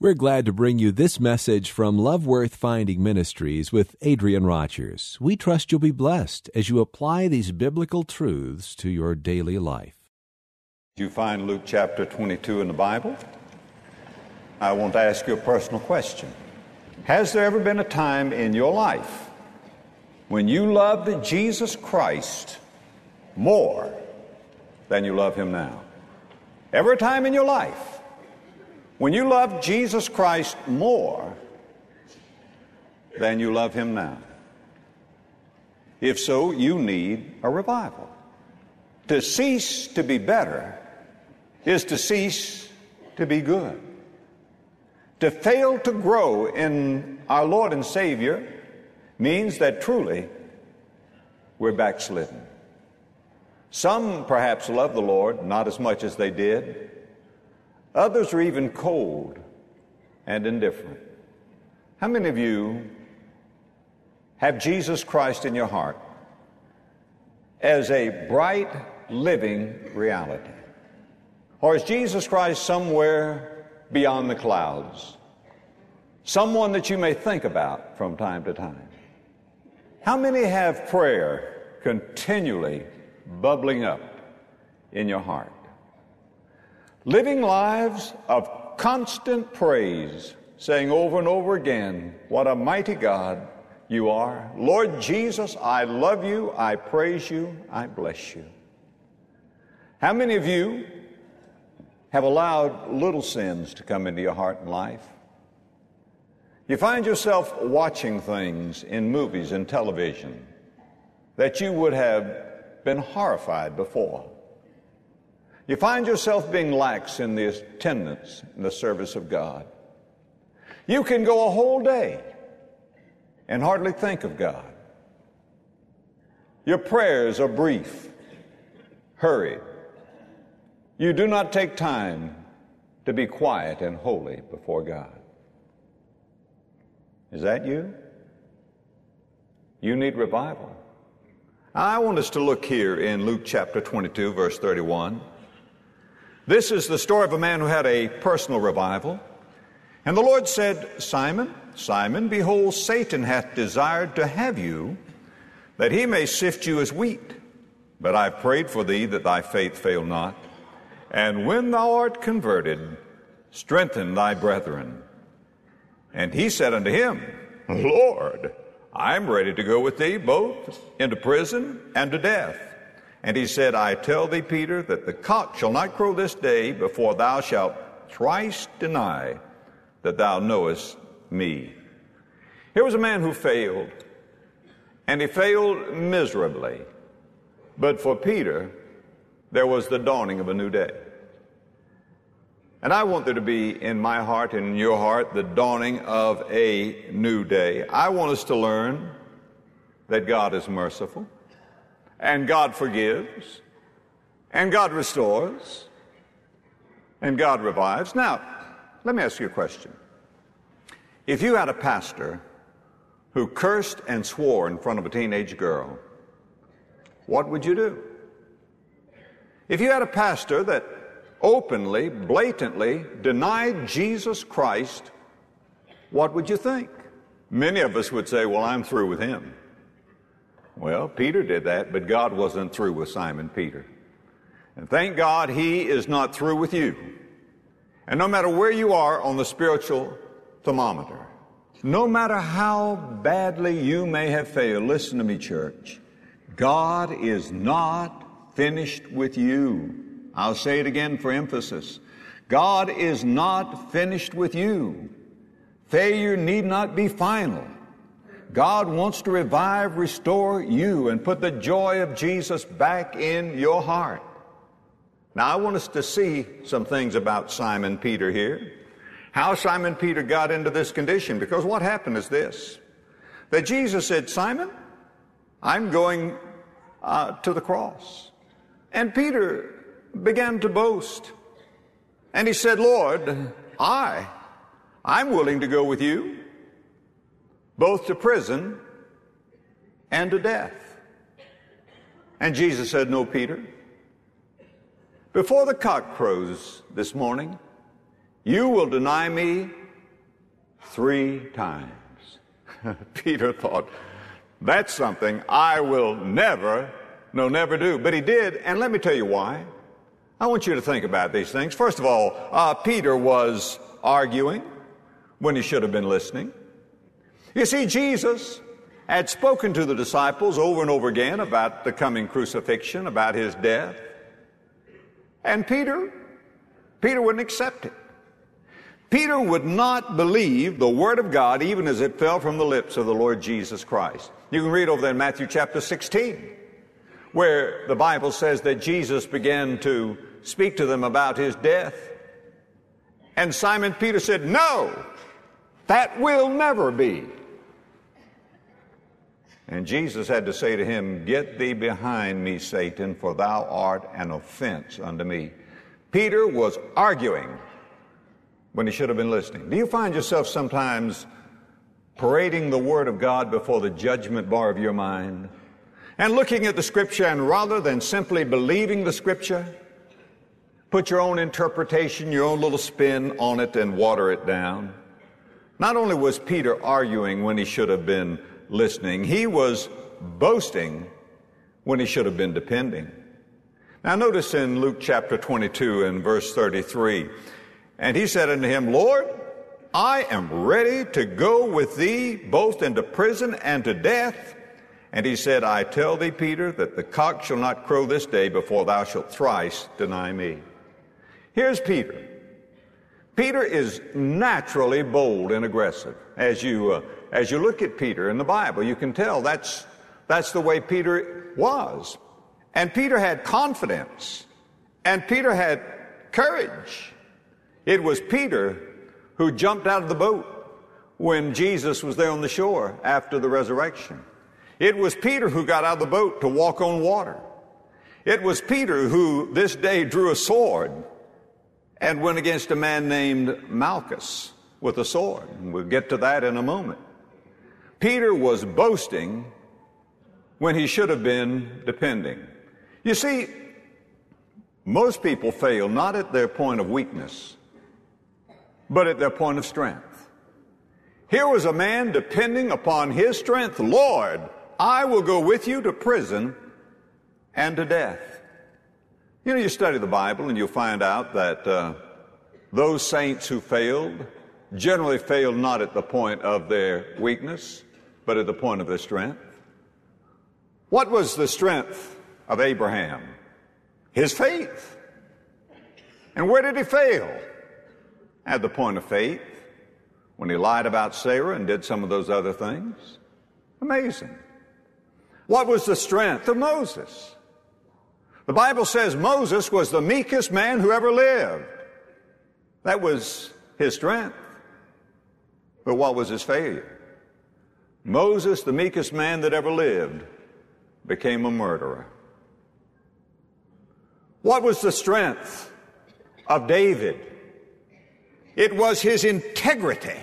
We're glad to bring you this message from Love Worth Finding Ministries with Adrian Rogers. We trust you'll be blessed as you apply these biblical truths to your daily life. You find Luke chapter 22 in the Bible. I want to ask you a personal question. Has there ever been a time in your life when you loved Jesus Christ more than you love Him now? Ever a time in your life when you loved Jesus Christ more than you love Him now? If so, you need a revival. To cease to be better is to cease to be good. To fail to grow in our Lord and Savior means that truly we're backslidden. Some perhaps love the Lord not as much as they did. Others are even cold and indifferent. How many of you have Jesus Christ in your heart as a bright, living reality? Or is Jesus Christ somewhere beyond the clouds? Someone that you may think about from time to time? How many have prayer continually bubbling up in your heart? Living lives of constant praise, saying over and over again, what a mighty God you are. Lord Jesus, I love you, I praise you, I bless you. How many of you have allowed little sins to come into your heart and life? You find yourself watching things in movies and television that you would have been horrified before. You find yourself being lax in the attendance in the service of God. You can go a whole day and hardly think of God. Your prayers are brief, hurried. You do not take time to be quiet and holy before God. Is that you? You need revival. I want us to look here in Luke chapter 22, verse 31. This is the story of a man who had a personal revival. And the Lord said, Simon, Simon, behold, Satan hath desired to have you, that he may sift you as wheat. But I have prayed for thee that thy faith fail not. And when thou art converted, strengthen thy brethren. And he said unto him, Lord, I am ready to go with thee both into prison and to death. And he said, I tell thee, Peter, that the cock shall not crow this day before thou shalt thrice deny that thou knowest me. Here was a man who failed, and he failed miserably. But for Peter, there was the dawning of a new day. And I want there to be in my heart and in your heart the dawning of a new day. I want us to learn that God is merciful, and God forgives, and God restores, and God revives. Now, let me ask you a question. If you had a pastor who cursed and swore in front of a teenage girl, what would you do? If you had a pastor that openly, blatantly denied Jesus Christ, what would you think? Many of us would say, well, I'm through with him. Well, Peter did that, but God wasn't through with Simon Peter. And thank God he is not through with you. And no matter where you are on the spiritual thermometer, no matter how badly you may have failed, listen to me, church, God is not finished with you. I'll say it again for emphasis. God is not finished with you. Failure need not be final. God wants to revive, restore you, and put the joy of Jesus back in your heart. Now, I want us to see some things about Simon Peter here. How Simon Peter got into this condition. Because what happened is this, that Jesus said, Simon, I'm going to the cross. And Peter began to boast. And he said, Lord, I'm willing to go with you, both to prison and to death. And Jesus said, no, Peter. Before the cock crows this morning, you will deny me 3 times. Peter thought, that's something I will never do. But he did, and let me tell you why. I want you to think about these things. First of all, Peter was arguing when he should have been listening. You see, Jesus had spoken to the disciples over and over again about the coming crucifixion, about his death. And Peter wouldn't accept it. Peter would not believe the Word of God even as it fell from the lips of the Lord Jesus Christ. You can read over there in Matthew chapter 16, where the Bible says that Jesus began to speak to them about his death. And Simon Peter said, no, that will never be. And Jesus had to say to him, get thee behind me, Satan, for thou art an offense unto me. Peter was arguing when he should have been listening. Do you find yourself sometimes parading the Word of God before the judgment bar of your mind and looking at the Scripture, and rather than simply believing the Scripture, put your own interpretation, your own little spin on it and water it down? Not only was Peter arguing when he should have been listening, he was boasting when he should have been depending. Now notice in Luke chapter 22 and verse 33, and he said unto him, Lord, I am ready to go with thee both into prison and to death. And he said, I tell thee, Peter, that the cock shall not crow this day before thou shalt thrice deny me. Here's Peter. Peter is naturally bold and aggressive. As you look at Peter in the Bible, you can tell that's the way Peter was. And Peter had confidence. And Peter had courage. It was Peter who jumped out of the boat when Jesus was there on the shore after the resurrection. It was Peter who got out of the boat to walk on water. It was Peter who this day drew a sword and went against a man named Malchus with a sword. And we'll get to that in a moment. Peter was boasting when he should have been depending. You see, most people fail not at their point of weakness, but at their point of strength. Here was a man depending upon his strength. Lord, I will go with you to prison and to death. You know, you study the Bible and you'll find out that those saints who failed generally failed not at the point of their weakness, but at the point of their strength. What was the strength of Abraham? His faith. And where did he fail? At the point of faith, when he lied about Sarah and did some of those other things. Amazing. What was the strength of Moses? The Bible says Moses was the meekest man who ever lived. That was his strength. But what was his failure? Moses, the meekest man that ever lived, became a murderer. What was the strength of David? It was his integrity.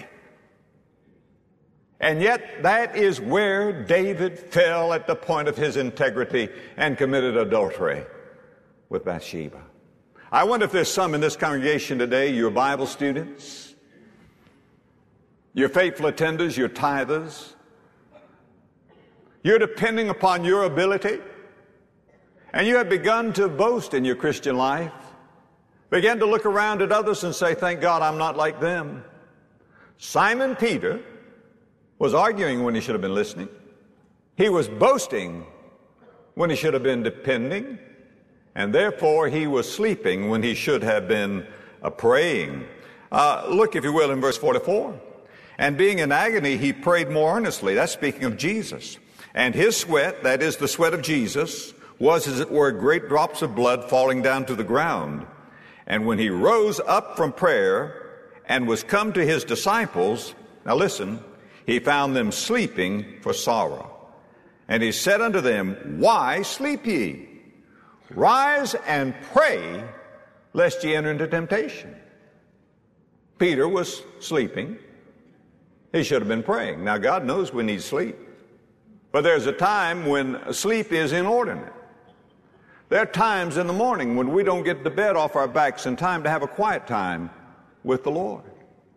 And yet that is where David fell at the point of his integrity and committed adultery with Bathsheba. I wonder if there's some in this congregation today, your Bible students, your faithful attenders, your tithers, you're depending upon your ability, and you have begun to boast in your Christian life, begin to look around at others and say, thank God I'm not like them. Simon Peter was arguing when he should have been listening. He was boasting when he should have been depending, and therefore he was sleeping when he should have been praying. Look, if you will, in verse 44. And being in agony, he prayed more earnestly. That's speaking of Jesus. And his sweat, that is the sweat of Jesus, was as it were great drops of blood falling down to the ground. And when he rose up from prayer and was come to his disciples, now listen, he found them sleeping for sorrow. And he said unto them, why sleep ye? Rise and pray, lest ye enter into temptation. Peter was sleeping. He should have been praying. Now, God knows we need sleep. But there's a time when sleep is inordinate. There are times in the morning when we don't get the bed off our backs in time to have a quiet time with the Lord.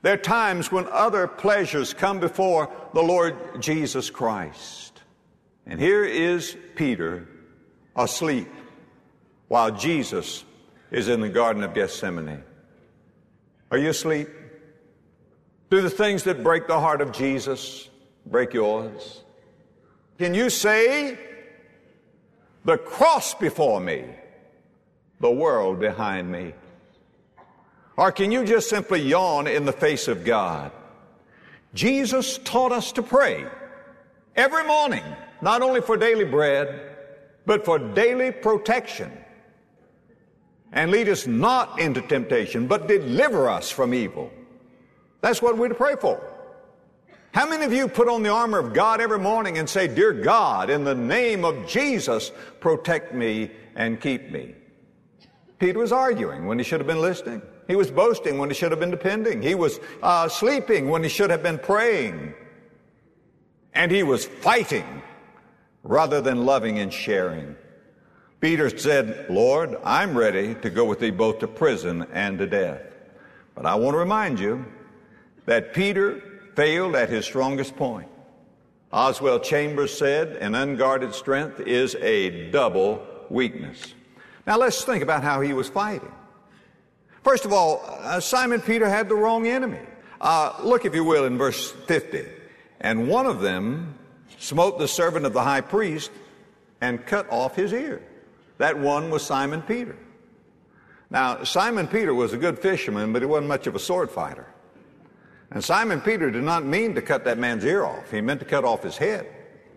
There are times when other pleasures come before the Lord Jesus Christ. And here is Peter asleep while Jesus is in the Garden of Gethsemane. Are you asleep? Do the things that break the heart of Jesus break yours? Can you say, the cross before me, the world behind me? Or can you just simply yawn in the face of God? Jesus taught us to pray every morning, not only for daily bread, but for daily protection. And lead us not into temptation, but deliver us from evil. That's what we're to pray for. How many of you put on the armor of God every morning and say, Dear God, in the name of Jesus, protect me and keep me? Peter was arguing when he should have been listening. He was boasting when he should have been depending. He was sleeping when he should have been praying. And he was fighting rather than loving and sharing. Peter said, Lord, I'm ready to go with thee both to prison and to death. But I want to remind you that Peter failed at his strongest point. Oswald Chambers said, an unguarded strength is a double weakness. Now let's think about how he was fighting. First of all, Simon Peter had the wrong enemy. Look, if you will, in verse 50. And one of them smote the servant of the high priest and cut off his ear. That one was Simon Peter. Now, Simon Peter was a good fisherman, but he wasn't much of a sword fighter. And Simon Peter did not mean to cut that man's ear off. He meant to cut off his head.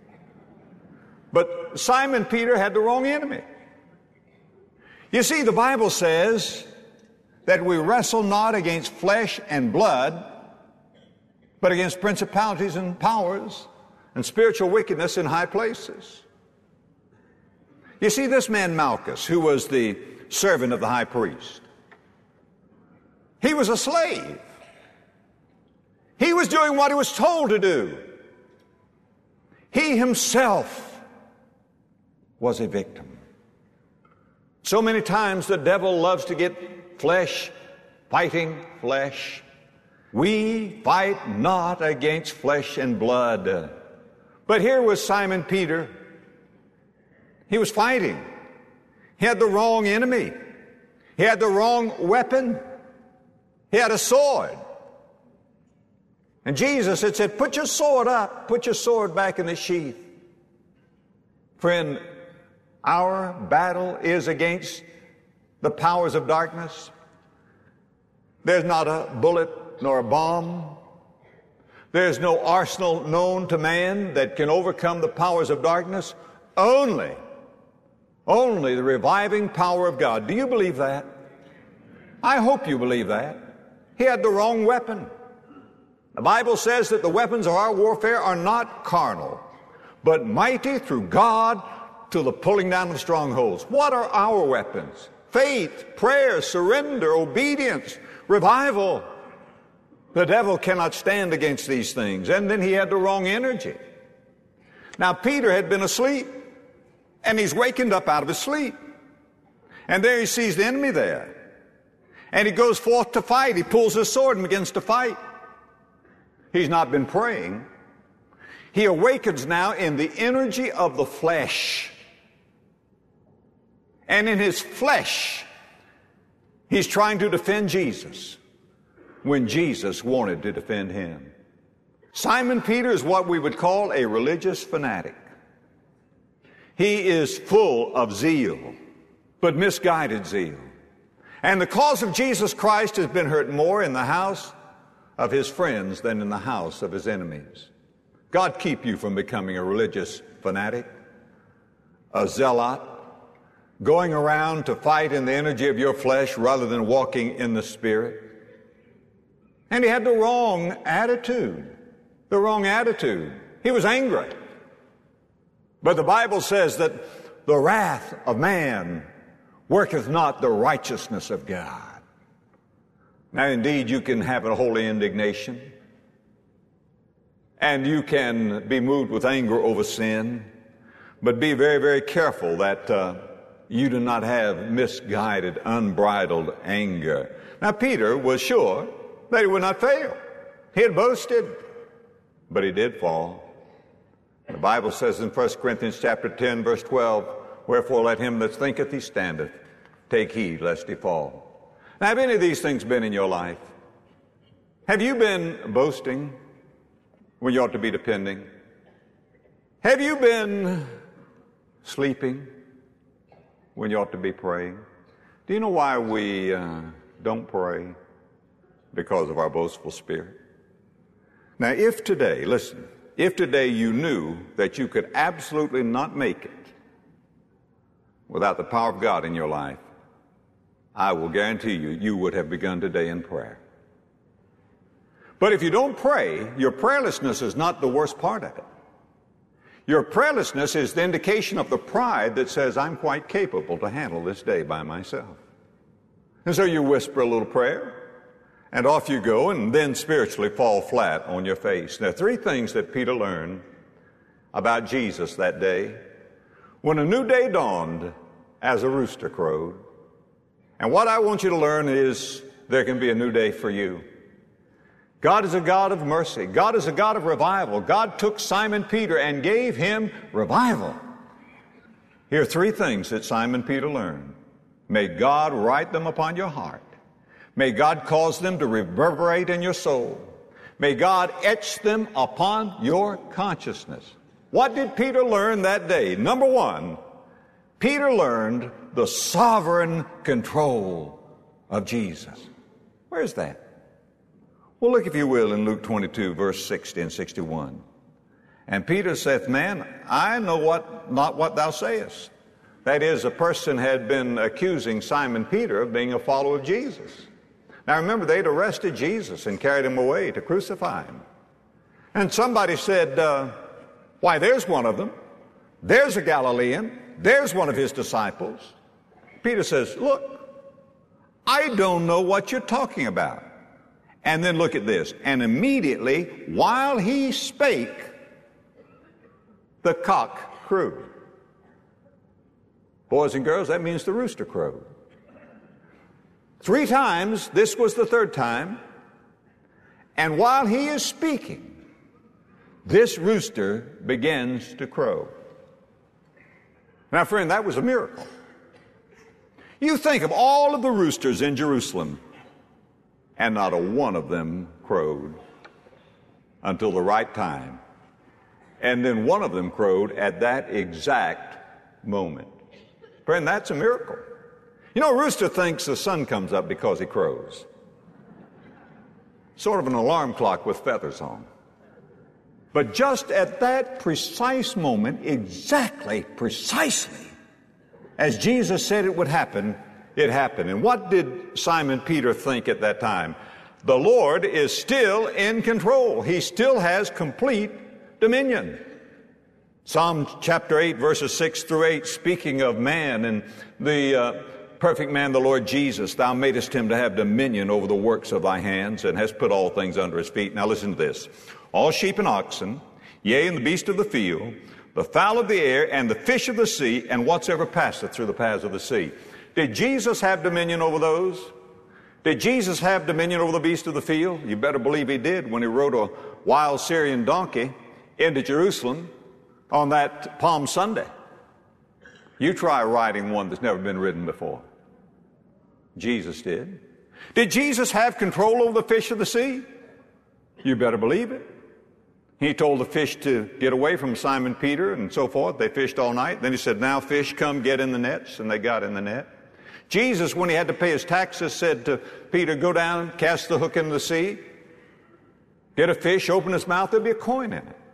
But Simon Peter had the wrong enemy. You see, the Bible says that we wrestle not against flesh and blood, but against principalities and powers and spiritual wickedness in high places. You see, this man Malchus, who was the servant of the high priest, he was a slave. He was doing what he was told to do. He himself was a victim. So many times the devil loves to get flesh fighting flesh. We fight not against flesh and blood. But here was Simon Peter. He was fighting. He had the wrong enemy. He had the wrong weapon. He had a sword. And Jesus had said, put your sword up. Put your sword back in the sheath. Friend, our battle is against the powers of darkness. There's not a bullet nor a bomb. There's no arsenal known to man that can overcome the powers of darkness. Only the reviving power of God. Do you believe that? I hope you believe that. He had the wrong weapon. The Bible says that the weapons of our warfare are not carnal, but mighty through God to the pulling down of strongholds. What are our weapons? Faith, prayer, surrender, obedience, revival. The devil cannot stand against these things. And then he had the wrong energy. Now, Peter had been asleep, and he's wakened up out of his sleep. And there he sees the enemy there. And he goes forth to fight. He pulls his sword and begins to fight. He's not been praying. He awakens now in the energy of the flesh. And in his flesh, he's trying to defend Jesus when Jesus wanted to defend him. Simon Peter is what we would call a religious fanatic. He is full of zeal, but misguided zeal. And the cause of Jesus Christ has been hurt more in the house of his friends than in the house of his enemies. God keep you from becoming a religious fanatic, a zealot, going around to fight in the energy of your flesh rather than walking in the Spirit. And he had the wrong attitude. The wrong attitude. He was angry. But the Bible says that the wrath of man worketh not the righteousness of God. Now, indeed, you can have a holy indignation, and you can be moved with anger over sin, but be very, very careful that you do not have misguided, unbridled anger. Now, Peter was sure that he would not fail. He had boasted, but he did fall. The Bible says in 1 Corinthians chapter 10, verse 12, wherefore let him that thinketh he standeth take heed lest he fall. Now, have any of these things been in your life? Have you been boasting when you ought to be depending? Have you been sleeping when you ought to be praying? Do you know why we don't pray? Because of our boastful spirit. Now, if today, listen, if today you knew that you could absolutely not make it without the power of God in your life, I will guarantee you, you would have begun today in prayer. But if you don't pray, your prayerlessness is not the worst part of it. Your prayerlessness is the indication of the pride that says, I'm quite capable to handle this day by myself. And so you whisper a little prayer, and off you go, and then spiritually fall flat on your face. There are three things that Peter learned about Jesus that day. When a new day dawned, as a rooster crowed. And what I want you to learn is there can be a new day for you. God is a God of mercy. God is a God of revival. God took Simon Peter and gave him revival. Here are three things that Simon Peter learned. May God write them upon your heart. May God cause them to reverberate in your soul. May God etch them upon your consciousness. What did Peter learn that day? Number one, Peter learned the sovereign control of Jesus. Where's that? Well, look, if you will, in Luke 22, verse 60 and 61. And Peter saith, Man, I know not what thou sayest. That is, a person had been accusing Simon Peter of being a follower of Jesus. Now remember, they'd arrested Jesus and carried him away to crucify him. And somebody said, why, there's one of them. There's a Galilean. There's one of his disciples. Peter says, look, I don't know what you're talking about. And then look at this. And immediately, while he spake, the cock crowed. Boys and girls, that means the rooster crowed. 3 times, this was the 3rd time. And while he is speaking, this rooster begins to crow. Now, friend, that was a miracle. You think of all of the roosters in Jerusalem, and not a one of them crowed until the right time. And then one of them crowed at that exact moment. Friend, that's a miracle. You know, a rooster thinks the sun comes up because he crows. Sort of an alarm clock with feathers on. But just at that precise moment, precisely, as Jesus said it would happen, it happened. And what did Simon Peter think at that time? The Lord is still in control. He still has complete dominion. Psalm chapter 8, verses 6 through 8, speaking of man and the perfect man, the Lord Jesus, thou madest him to have dominion over the works of thy hands and hast put all things under his feet. Now listen to this. All sheep and oxen, yea, and the beast of the field, the fowl of the air, and the fish of the sea, and whatsoever passeth through the paths of the sea. Did Jesus have dominion over those? Did Jesus have dominion over the beast of the field? You better believe he did when he rode a wild Syrian donkey into Jerusalem on that Palm Sunday. You try riding one that's never been ridden before. Jesus did. Did Jesus have control over the fish of the sea? You better believe it. He told the fish to get away from Simon Peter and so forth. They fished all night. Then he said, now fish, come get in the nets. And they got in the net. Jesus, when he had to pay his taxes, said to Peter, go down, cast the hook into the sea, get a fish, open his mouth, there'll be a coin in it.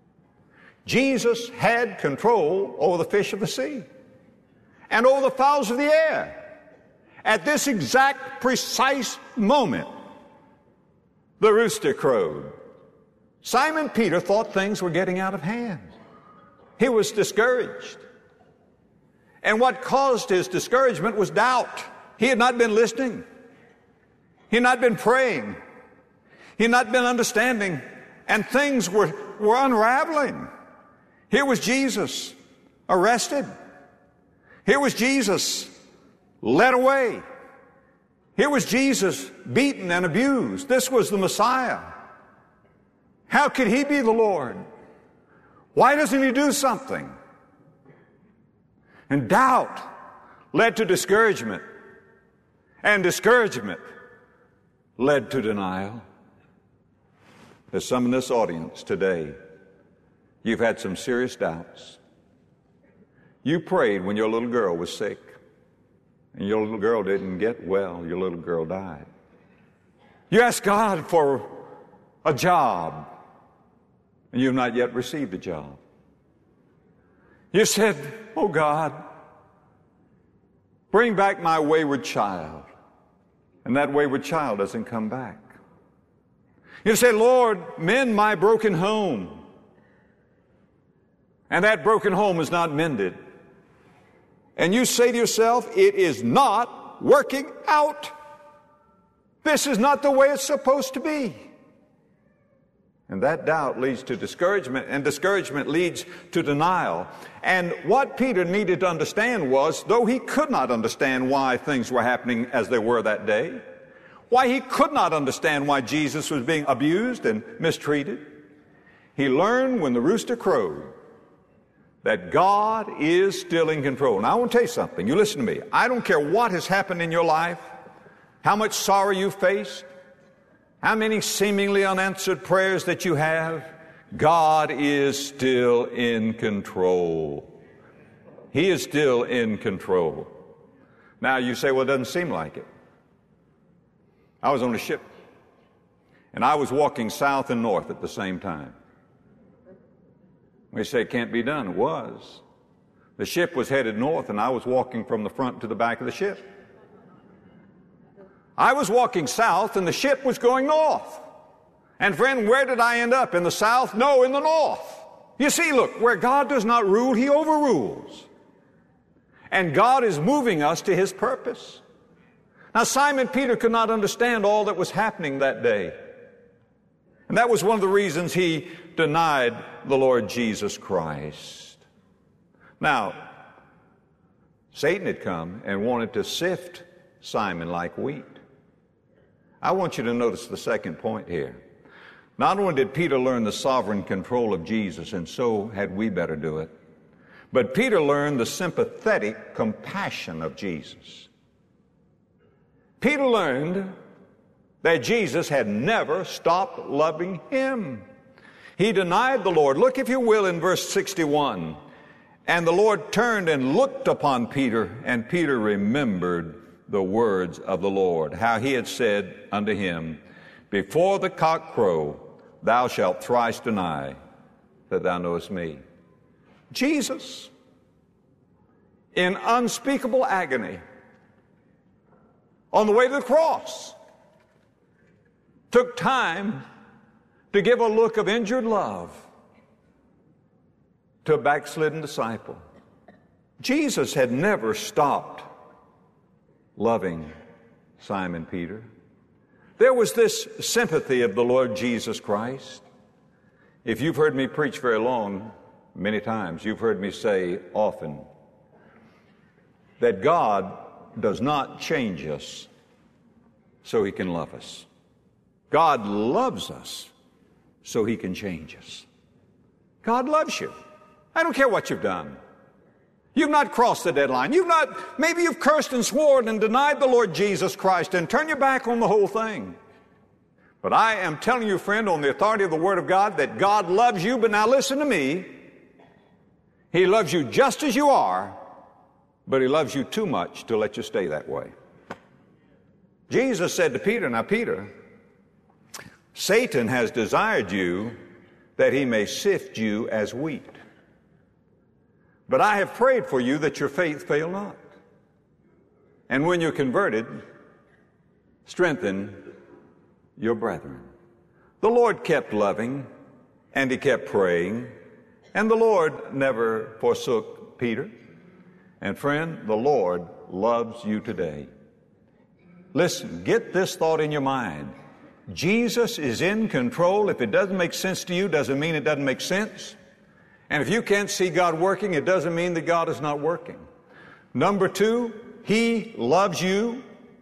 Jesus had control over the fish of the sea and over the fowls of the air. At this exact precise moment, the rooster crowed. Simon Peter thought things were getting out of hand. He was discouraged. And what caused his discouragement was doubt. He had not been listening. He had not been praying. He had not been understanding. And things were unraveling. Here was Jesus arrested. Here was Jesus led away. Here was Jesus beaten and abused. This was the Messiah. How could he be the Lord? Why doesn't he do something? And doubt led to discouragement. And discouragement led to denial. There's some in this audience today, you've had some serious doubts. You prayed when your little girl was sick, and your little girl didn't get well. Your little girl died. You asked God for a job, and you've not yet received a job. You said, oh God, bring back my wayward child. And that wayward child doesn't come back. You say, Lord, mend my broken home. And that broken home is not mended. And you say to yourself, it is not working out. This is not the way it's supposed to be. And that doubt leads to discouragement, and discouragement leads to denial. And what Peter needed to understand was, though he could not understand why things were happening as they were that day, why he could not understand why Jesus was being abused and mistreated, he learned when the rooster crowed that God is still in control. Now I want to tell you something. You listen to me. I don't care what has happened in your life, how much sorrow you faced, how many seemingly unanswered prayers that you have, God is still in control. He is still in control. Now you say, well, it doesn't seem like it. I was on a ship, and I was walking south and north at the same time. We say it can't be done. It was. The ship was headed north, and I was walking from the front to the back of the ship. I was walking south, and the ship was going north. And friend, where did I end up? In the south? No, in the north. You see, look, where God does not rule, he overrules. And God is moving us to his purpose. Now, Simon Peter could not understand all that was happening that day. And that was one of the reasons he denied the Lord Jesus Christ. Now, Satan had come and wanted to sift Simon like wheat. I want you to notice the second point here. Not only did Peter learn the sovereign control of Jesus, and so had we better do it, but Peter learned the sympathetic compassion of Jesus. Peter learned that Jesus had never stopped loving him. He denied the Lord. Look, if you will, in verse 61. And the Lord turned and looked upon Peter, and Peter remembered the words of the Lord, how he had said unto him, before the cock crow, thou shalt thrice deny that thou knowest me. Jesus, in unspeakable agony, on the way to the cross, took time to give a look of injured love to a backslidden disciple. Jesus had never stopped loving Simon Peter. There was this sympathy of the Lord Jesus Christ. If you've heard me preach very long, many times, you've heard me say often that God does not change us so he can love us. God loves us so he can change us. God loves you. I don't care what you've done. You've not crossed the deadline. Maybe you've cursed and sworn and denied the Lord Jesus Christ and turned your back on the whole thing. But I am telling you, friend, on the authority of the Word of God, that God loves you. But now listen to me. He loves you just as you are, but he loves you too much to let you stay that way. Jesus said to Peter, now Peter, Satan has desired you that he may sift you as wheat. But I have prayed for you that your faith fail not. And when you're converted, strengthen your brethren. The Lord kept loving, and he kept praying, and the Lord never forsook Peter. And friend, the Lord loves you today. Listen, get this thought in your mind. Jesus is in control. If it doesn't make sense to you, doesn't mean it doesn't make sense. And if you can't see God working, it doesn't mean that God is not working. Number two, he loves you.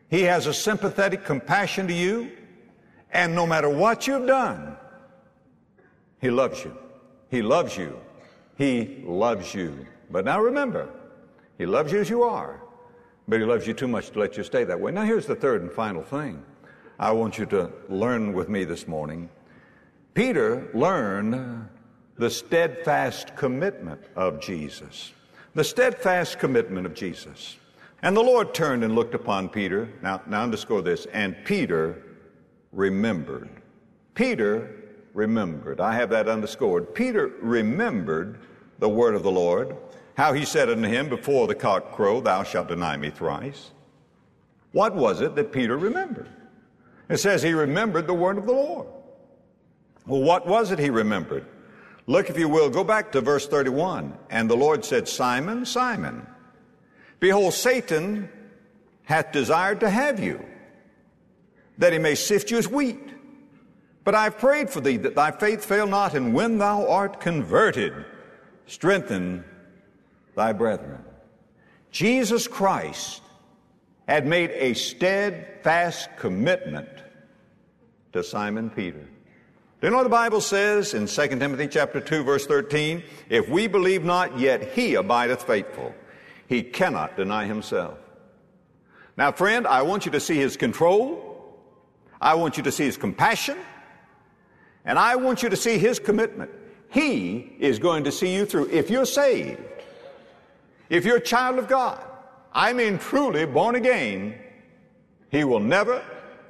He has a sympathetic compassion to you, and no matter what you've done, He loves you. He loves you. He loves you. But now remember, He loves you as you are, but He loves you too much to let you stay that way. Now here's the third and final thing I want you to learn with me this morning. Peter learned the steadfast commitment of Jesus. The steadfast commitment of Jesus. And the Lord turned and looked upon Peter. Now underscore this. And Peter remembered. Peter remembered. I have that underscored. Peter remembered the word of the Lord, how He said unto him, before the cock crow, thou shalt deny me thrice. What was it that Peter remembered? It says he remembered the word of the Lord. Well, what was it he remembered? Look, if you will, go back to verse 31. And the Lord said, Simon, Simon, behold, Satan hath desired to have you, that he may sift you as wheat. But I have prayed for thee, that thy faith fail not, and when thou art converted, strengthen thy brethren. Jesus Christ had made a steadfast commitment to Simon Peter. Do you know what the Bible says in 2 Timothy chapter 2, verse 13? If we believe not, yet He abideth faithful. He cannot deny Himself. Now, friend, I want you to see His control. I want you to see His compassion. And I want you to see His commitment. He is going to see you through. If you're saved, if you're a child of God, I mean truly born again, He will never,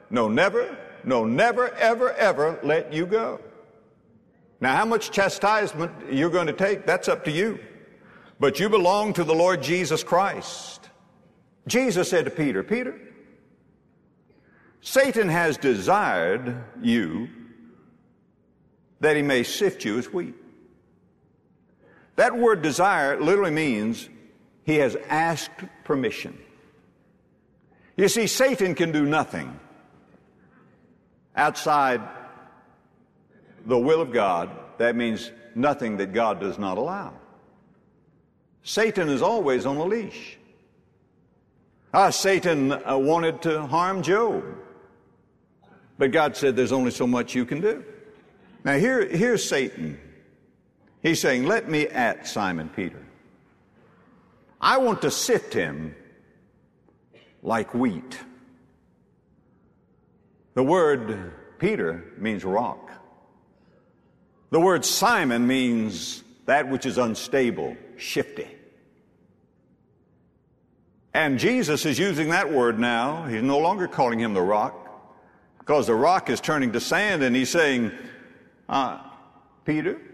ever, ever let you go. Now, how much chastisement you're going to take, that's up to you. But you belong to the Lord Jesus Christ. Jesus said to Peter, Peter, Satan has desired you that he may sift you as wheat. That word desire literally means he has asked permission. You see, Satan can do nothing outside the will of God. That means nothing that God does not allow. Satan is always on a leash. Satan wanted to harm Job, but God said there's only so much you can do. Now here's Satan. He's saying, let me at Simon Peter. I want to sift him like wheat. The word Peter means rock. The word Simon means that which is unstable, shifty. And Jesus is using that word now. He's no longer calling him the rock, because the rock is turning to sand, and he's saying, Peter,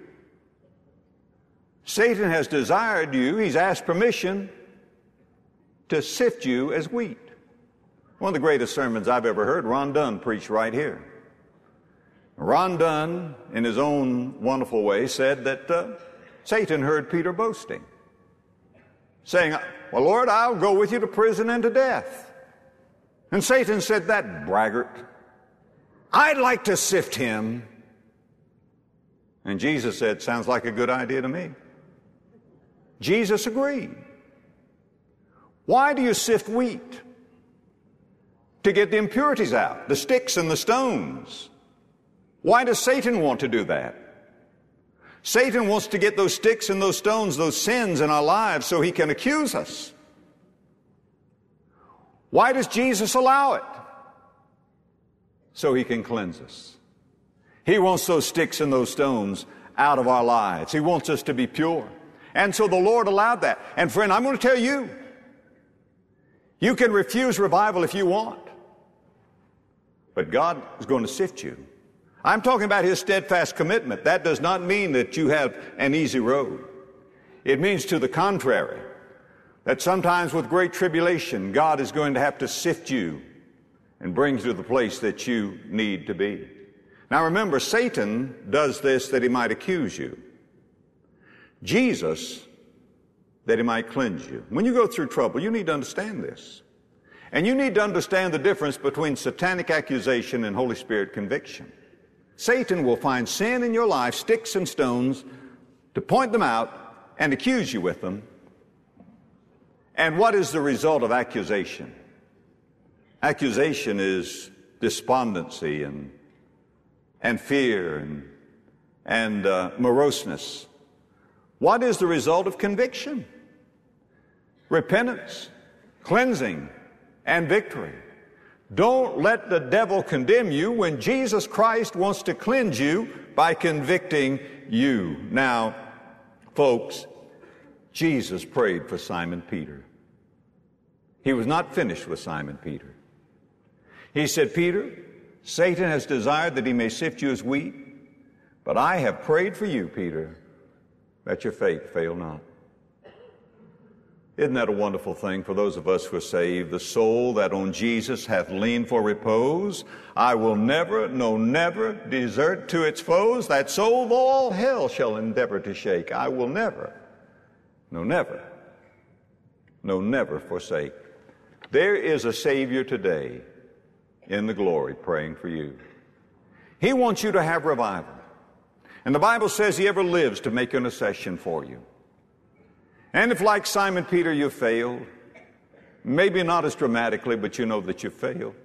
Satan has desired you, he's asked permission to sift you as wheat. One of the greatest sermons I've ever heard, Ron Dunn preached right here. Ron Dunn, in his own wonderful way, said that Satan heard Peter boasting, saying, well, Lord, I'll go with you to prison and to death. And Satan said, that braggart, I'd like to sift him. And Jesus said, sounds like a good idea to me. Jesus agreed. Why do you sift wheat? To get the impurities out, the sticks and the stones. Why does Satan want to do that? Satan wants to get those sticks and those stones, those sins in our lives, so he can accuse us. Why does Jesus allow it? So he can cleanse us. He wants those sticks and those stones out of our lives. He wants us to be pure. And so the Lord allowed that. And friend, I'm going to tell you, you can refuse revival if you want, but God is going to sift you. I'm talking about His steadfast commitment. That does not mean that you have an easy road. It means to the contrary, that sometimes with great tribulation, God is going to have to sift you and bring you to the place that you need to be. Now remember, Satan does this that he might accuse you. Jesus, that he might cleanse you. When you go through trouble, you need to understand this. And you need to understand the difference between satanic accusation and Holy Spirit conviction. Satan will find sin in your life, sticks and stones, to point them out and accuse you with them. And what is the result of accusation? Accusation is despondency and fear and moroseness. What is the result of conviction? Repentance, cleansing, and victory. Don't let the devil condemn you when Jesus Christ wants to cleanse you by convicting you. Now, folks, Jesus prayed for Simon Peter. He was not finished with Simon Peter. He said, Peter, Satan has desired that he may sift you as wheat, but I have prayed for you, Peter, that your faith fail not. Isn't that a wonderful thing for those of us who are saved? The soul that on Jesus hath leaned for repose, I will never, no never, desert to its foes. That soul all hell shall endeavor to shake. I will never, no never, no never forsake. There is a Savior today in the glory praying for you. He wants you to have revival. And the Bible says He ever lives to make intercession for you. And if, like Simon Peter, you failed, maybe not as dramatically, but you know that you failed,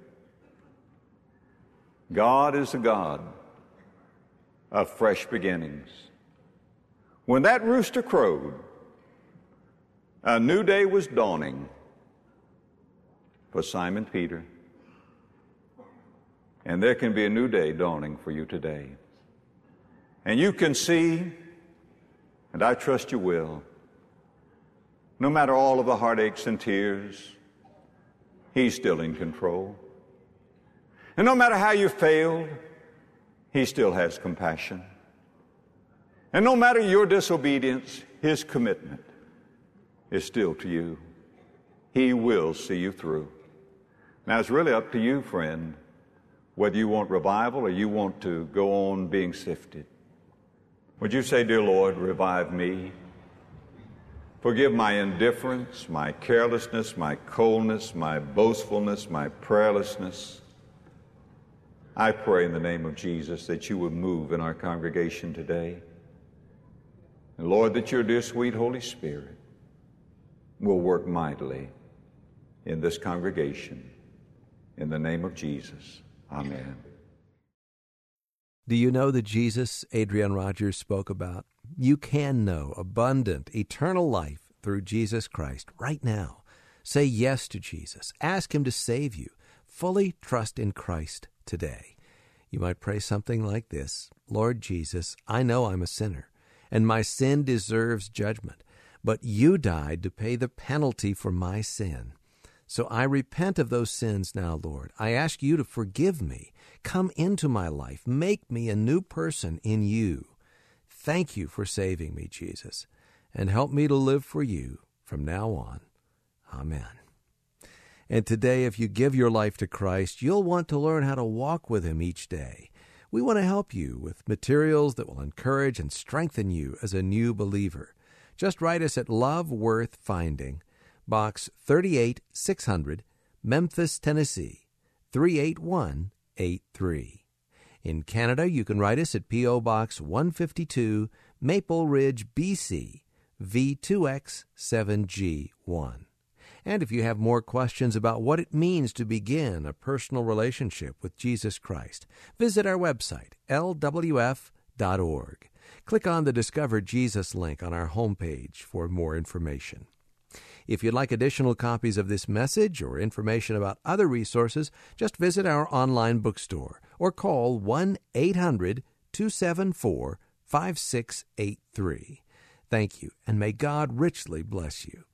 God is a God of fresh beginnings. When that rooster crowed, a new day was dawning for Simon Peter. And there can be a new day dawning for you today. And you can see, and I trust you will, no matter all of the heartaches and tears, He's still in control. And no matter how you failed, He still has compassion. And no matter your disobedience, His commitment is still to you. He will see you through. Now, it's really up to you, friend, whether you want revival or you want to go on being sifted. Would you say, dear Lord, revive me? Forgive my indifference, my carelessness, my coldness, my boastfulness, my prayerlessness. I pray in the name of Jesus that you would move in our congregation today. And Lord, that your dear sweet Holy Spirit will work mightily in this congregation. In the name of Jesus, amen. Do you know the Jesus Adrian Rogers spoke about? You can know abundant, eternal life through Jesus Christ right now. Say yes to Jesus. Ask Him to save you. Fully trust in Christ today. You might pray something like this: Lord Jesus, I know I'm a sinner, and my sin deserves judgment, but you died to pay the penalty for my sin. So I repent of those sins now, Lord. I ask you to forgive me. Come into my life. Make me a new person in you. Thank you for saving me, Jesus, and help me to live for you from now on. Amen. And today, if you give your life to Christ, you'll want to learn how to walk with Him each day. We want to help you with materials that will encourage and strengthen you as a new believer. Just write us at Love Worth Finding, Box 38600, Memphis, Tennessee, 38183. In Canada, you can write us at P.O. Box 152, Maple Ridge, BC, V2X7G1. And if you have more questions about what it means to begin a personal relationship with Jesus Christ, visit our website, lwf.org. Click on the Discover Jesus link on our homepage for more information. If you'd like additional copies of this message or information about other resources, just visit our online bookstore or call 1-800-274-5683. Thank you, and may God richly bless you.